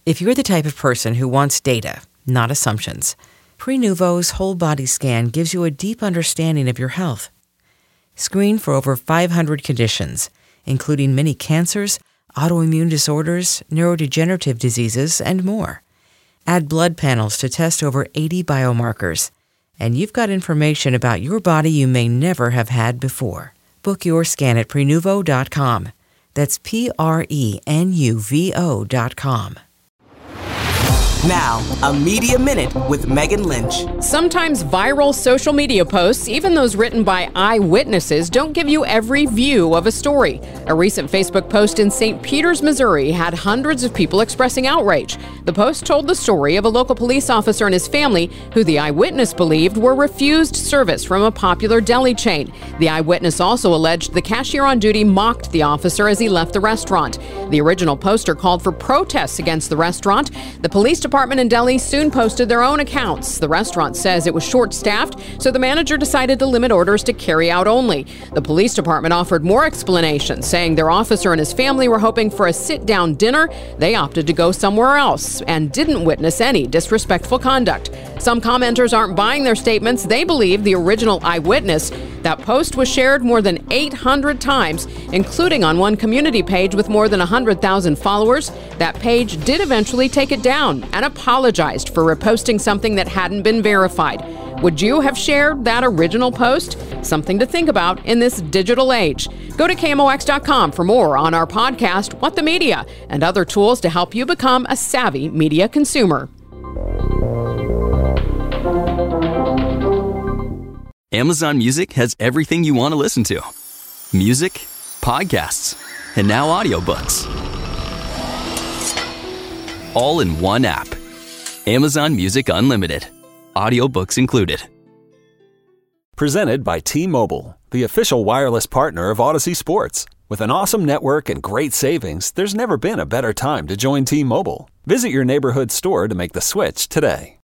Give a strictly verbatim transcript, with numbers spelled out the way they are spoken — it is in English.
If you're the type of person who wants data, not assumptions, Prenuvo's whole body scan gives you a deep understanding of your health. Screen for over five hundred conditions, including many cancers, autoimmune disorders, neurodegenerative diseases, and more. Add blood panels to test over eighty biomarkers, and you've got information about your body you may never have had before. Book your scan at Prenuvo dot com. That's P R E N U V O dot com. Now, a Media Minute with Megan Lynch. Sometimes viral social media posts, even those written by eyewitnesses, don't give you every view of a story. A recent Facebook post in Saint Peters, Missouri had hundreds of people expressing outrage. The post told the story of a local police officer and his family who the eyewitness believed were refused service from a popular deli chain. The eyewitness also alleged the cashier on duty mocked the officer as he left the restaurant. The original poster called for protests against the restaurant. The police department and deli soon posted their own accounts. The restaurant says it was short-staffed, so the manager decided to limit orders to carry out only. The police department offered more explanations, saying their officer and his family were hoping for a sit-down dinner. They opted to go somewhere else and didn't witness any disrespectful conduct. Some commenters aren't buying their statements. They believe the original eyewitness. That post was shared more than eight hundred times, including on one community page with more than one hundred thousand followers. That page did eventually take it down and apologized for reposting something that hadn't been verified. Would you have shared that original post? Something to think about in this digital age. Go to K M O X dot com for more on our podcast, What the Media, and other tools to help you become a savvy media consumer. Amazon Music has everything you want to listen to. Music, podcasts, and now audiobooks. All in one app. Amazon Music Unlimited. Audiobooks included. Presented by T-Mobile, the official wireless partner of Odyssey Sports. With an awesome network and great savings, there's never been a better time to join T-Mobile. Visit your neighborhood store to make the switch today.